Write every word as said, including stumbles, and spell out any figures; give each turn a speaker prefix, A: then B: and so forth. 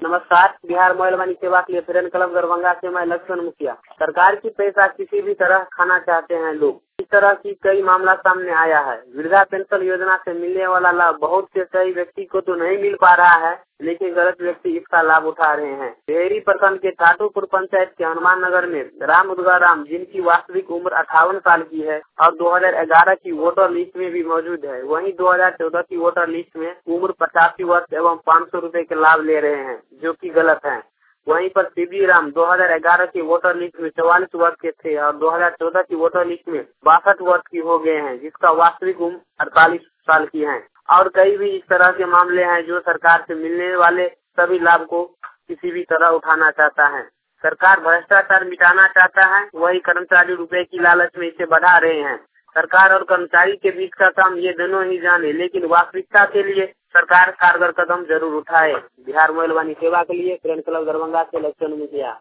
A: नमस्कार। बिहार महिला वाणी सेवा के लिए फ्रेंड क्लब दरभंगा से मैं लक्ष्मण मुखिया। सरकार की पैसा किसी भी तरह खाना चाहते हैं लोग। इस तरह की कई मामला सामने आया है। वृद्धा पेंशन योजना से मिलने वाला लाभ बहुत से सही व्यक्ति को तो नहीं मिल पा रहा है, लेकिन गलत व्यक्ति इसका लाभ उठा रहे हैं। डेहरी प्रखंड के ठाकुरपुर पंचायत के हनुमान नगर में राम उदगा राम, जिनकी वास्तविक उम्र अट्ठावन साल की है और दो हजार ग्यारह की वोटर लिस्ट में भी मौजूद है, वहीं दो हजार चौदह की वोटर लिस्ट में उम्र पचासी वर्ष एवं पाँच सौ रूपए के लाभ ले रहे हैं, जो की गलत है। वहीं पर शिवजी राम दो हजार ग्यारह की वोटर लिस्ट में चौवालीस वर्ष के थे और दो हजार चौदह की वोटर लिस्ट में बासठ वर्ष की हो गए हैं, जिसका वास्तविक उम्र अड़तालीस साल की है। और कई भी इस तरह के मामले हैं जो सरकार से मिलने वाले सभी लाभ को किसी भी तरह उठाना चाहता है। सरकार भ्रष्टाचार मिटाना चाहता है, वही कर्मचारी रुपए की लालच में इसे बढ़ा रहे हैं। सरकार और कर्मचारी के बीच का काम ये दोनों ही जाने, लेकिन वास्तविकता के लिए सरकार कारगर कदम जरूर उठाए। बिहार महिला वाणी सेवा के लिए फ्रेंड क्लब दरभंगा से लक्ष्मण मुखिया।